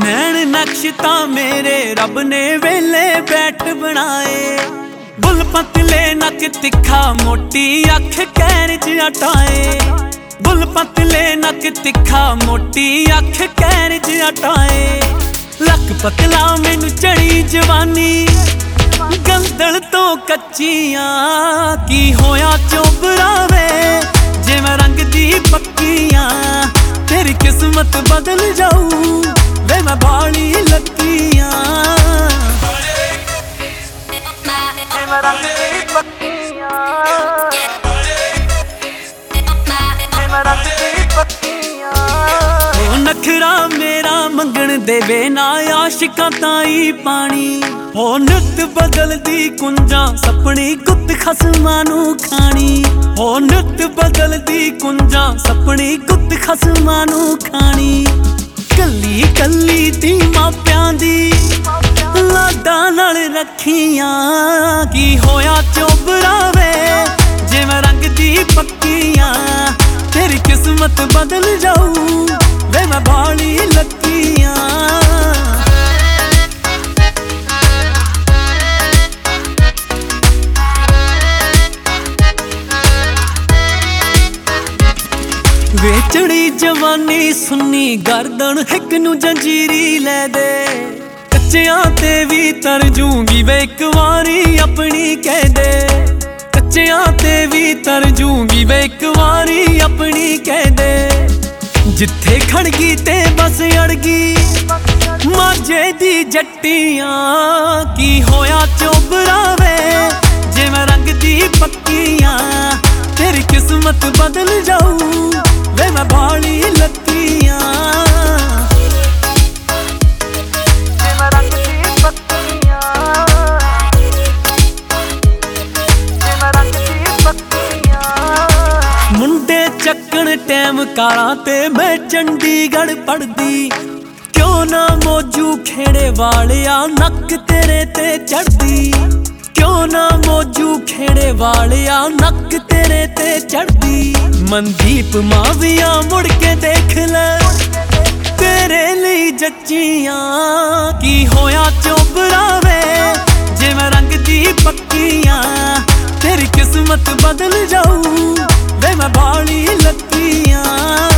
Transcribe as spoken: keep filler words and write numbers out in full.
नैन नक्श तां मेरे रब ने वेले बैठ बनाए। बुल पतले नक तिखा मोटी अख कैर च अटाए। बुल पतले नक तिखा मोटी अख कैर च अटाए। लक पतला मैनू चढ़ी जवानी गंदल तो कच्चियां। की होया चोबरा वे जिवें रंग दी पक्कियां। तेरी किस्मत बदल जाऊ वे मैं बाली लत्तियां। जिवें रंग दी पक्कियां। जिवें रंग दी पक्कियां। ओ नखरा मेरा मंगण देवे ना आशिकां ताई पानी। ओ नित बदलदी कुंजां सपनी गुत्त खसमां नू खानी। ओ नित बदलदी कुंजां सपनी गुत्त खसमां नू खानी। कल्ली कल्ली दी मापियां दी लाडां नाल रखियां। की होया चोबरा वे जिवें रंग दी पक्कियां। तेरी किस्मत बदल जाऊ वे मैं बाली लत्तियां। वे चढ़ी जवानी सुन्नी गर्दन हिक नू जंजीरी लै दे। कच्चियां ते भी तर जूंगी वे एक वारी अपनी कह दे। कच्चियां ते भी तर जूंगी वे एक वारी अपनी कह दे। जिथे खड़गी ते बस अड़गी माझे दी जट्टियां। की होया चोबरा वे जिवें रंग दी पक्कियां। तेरी किस्मत बदल जाऊ वे मैं बाली लत्तियां। जिवें रंग दी पक्कियां। जिवें रंग दी पक्कियां। मुंडे चक्कण टैम काला ते मैं चंडीगढ़ पढ़दी। क्यों ना मौजू खेड़े वालिया नक तेरे ते चढ़दी। क्यों ना मौजू खेड़े वालिया नक तेरे ते चढ़दी। मनदीप माविया मुड़ के देख ले तेरे लिए जच्चियां। की होया चोबरा वे जिवें रंग दी पक्कियां। तेरी किस्मत बदल जाऊ वे मैं बाली लत्तियां।